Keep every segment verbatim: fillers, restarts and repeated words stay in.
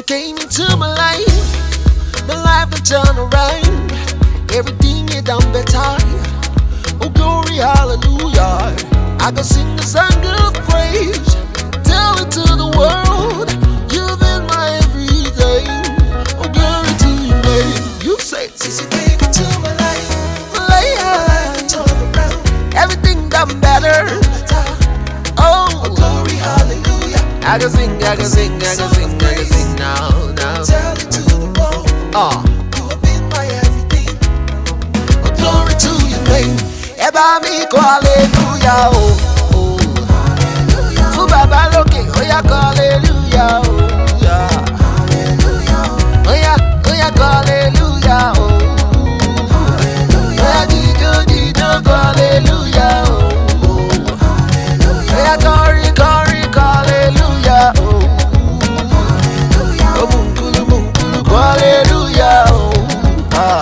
came into my life, my life will turn around. Everything you done better. Oh glory, hallelujah. I can sing a song of praise, tell it to the world. You've been my everything. Oh glory to your name. You say, since you came into my life, my life turned around. Everything done better. Oh, oh glory, hallelujah. I can sing, I can sing, I can sing, I can sing now, now. Tell it to the world. Oh. You have been my everything. Oh glory to your name. Eba mi ko hallelujah, oh, oh. Hallelujah. Fu baba loke, oya ko hallelujah, oh, yeah. Hallelujah. Oya, oya ko hallelujah, oh. Hallelujah. Oya jijo, jijo ko hallelujah, oh. Hallelujah. Oya kori, kori ko hallelujah, oh. Hallelujah. Oh munkulu, munkulu ko hallelujah, oh. Ah.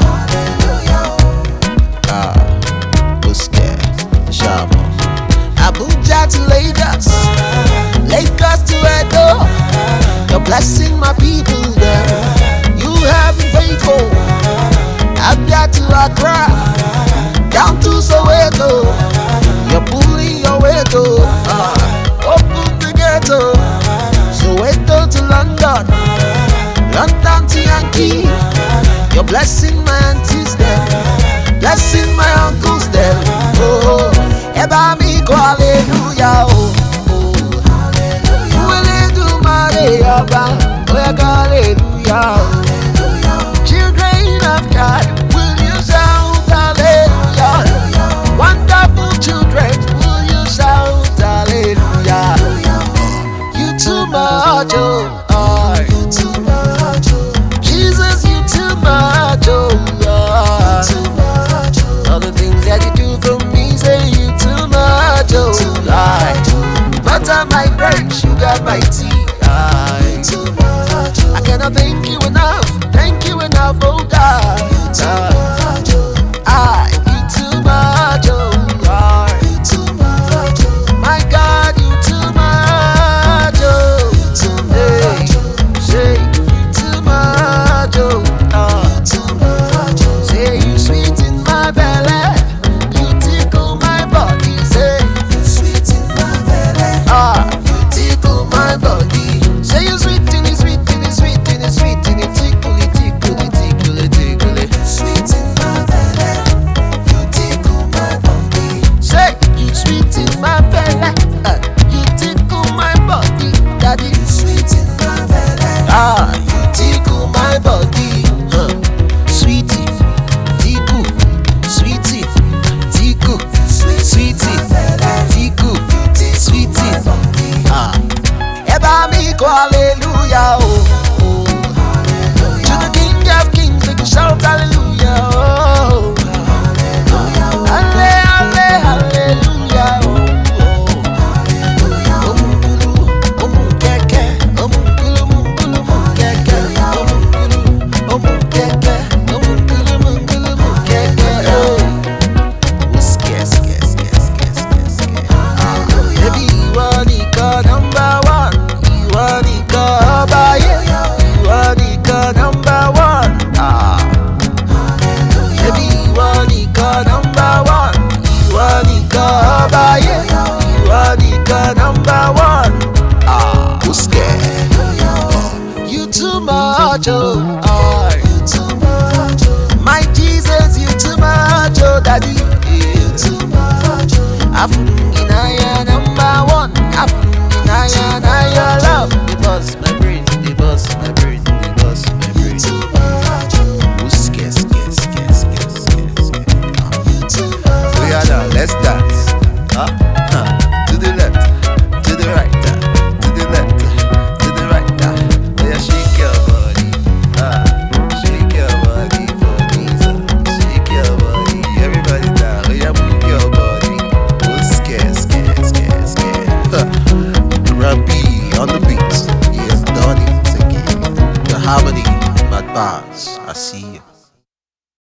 Abuja to Lagos, Lagos to Edo. You're blessing my people there. You have been faithful. Abia to Accra, down to Soweto. You're pulling your way to uh, open the ghetto. Soweto to London, London to Yankee. You're blessing my aunties there, blessing my uncles there. Oh, eba mi ko